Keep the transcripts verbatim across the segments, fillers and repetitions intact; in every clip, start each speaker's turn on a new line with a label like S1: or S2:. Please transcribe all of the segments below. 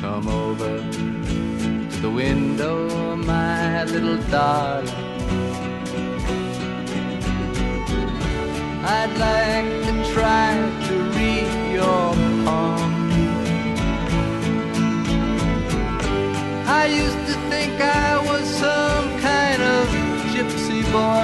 S1: come over to the window, my little darling. I'd like to try to read your palm. I used to think I was some kind of gypsy boy.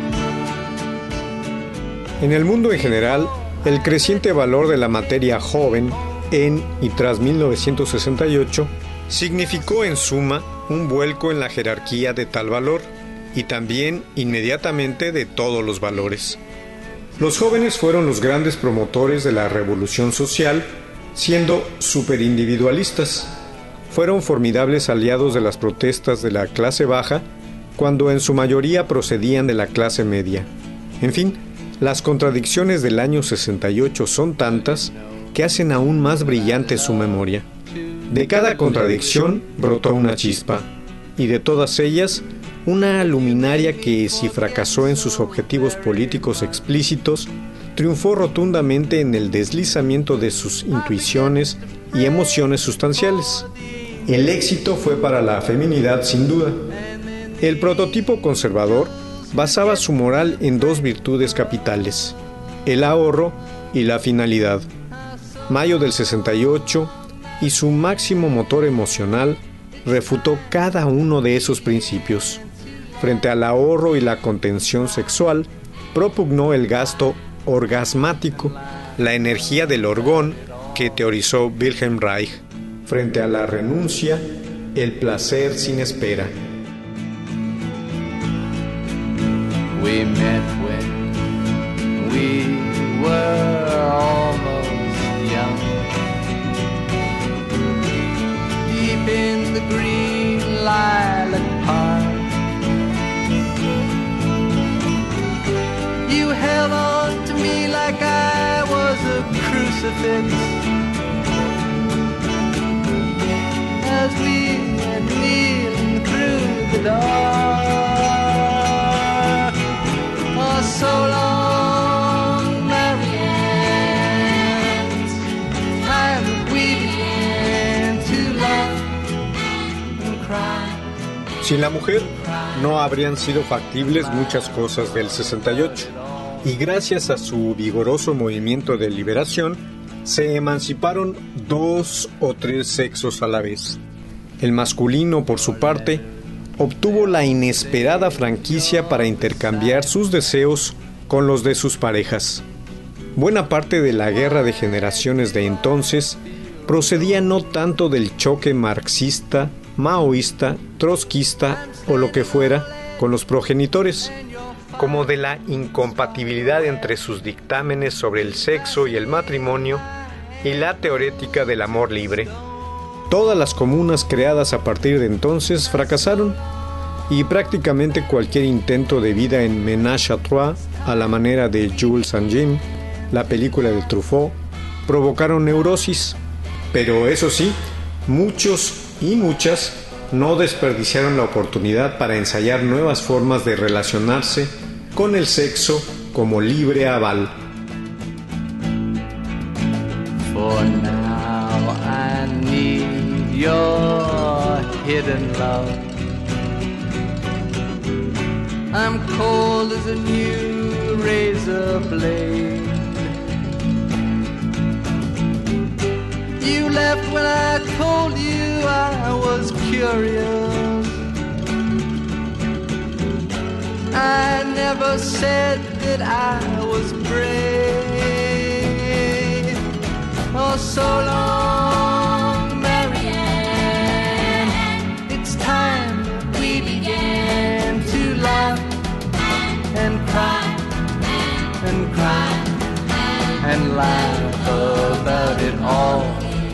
S2: En el mundo en general, el creciente valor de la materia joven en y tras mil novecientos sesenta y ocho significó en suma un vuelco en la jerarquía de tal valor y también inmediatamente de todos los valores. Los jóvenes fueron los grandes promotores de la revolución social, siendo superindividualistas. Fueron formidables aliados de las protestas de la clase baja, cuando en su mayoría procedían de la clase media. En fin, las contradicciones del año sesenta y ocho son tantas que hacen aún más brillante su memoria. De cada contradicción brotó una chispa, y de todas ellas, una luminaria que, si fracasó en sus objetivos políticos explícitos, triunfó rotundamente en el deslizamiento de sus intuiciones y emociones sustanciales. El éxito fue para la feminidad sin duda. El prototipo conservador basaba su moral en dos virtudes capitales, el ahorro y la finalidad. Mayo del sesenta y ocho y su máximo motor emocional refutó cada uno de esos principios. Frente al ahorro y la contención sexual, propugnó el gasto orgasmático, la energía del orgón que teorizó Wilhelm Reich. Frente a la renuncia, el placer sin espera.
S1: We met when we were almost young, deep in the green lilac park. You held on to me like I was a crucifix, as we were kneeling through the dark. Oh, so long, Marianne, time that we began to love and cry.
S2: Sin la mujer, no habrían sido factibles muchas cosas del sesenta y ocho, y gracias a su vigoroso movimiento de liberación, se emanciparon dos o tres sexos a la vez. El masculino, por su parte, obtuvo la inesperada franquicia para intercambiar sus deseos con los de sus parejas. Buena parte de la guerra de generaciones de entonces procedía no tanto del choque marxista, maoísta, trotskista o lo que fuera con los progenitores, como de la incompatibilidad entre sus dictámenes sobre el sexo y el matrimonio y la teorética del amor libre. Todas las comunas creadas a partir de entonces fracasaron, y prácticamente cualquier intento de vida en ménage à trois, a la manera de Jules Saint Jim, la película de Truffaut, provocaron neurosis. Pero eso sí, muchos y muchas no desperdiciaron la oportunidad para ensayar nuevas formas de relacionarse con el sexo como libre aval.
S1: For now I need your hidden love. I'm cold as a new razor blade. You left when I told you I was curious. I never said that I was brave. Oh, so long, Marianne. It's time that we began to laugh and cry and cry and laugh about it all.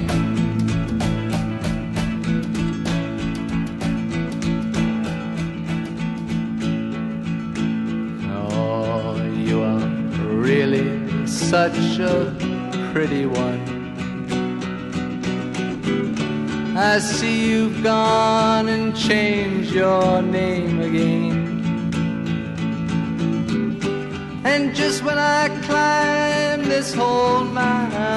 S1: Oh, you are really such a pretty one. I see you've gone and changed your name again. And just when I climb this whole mountain,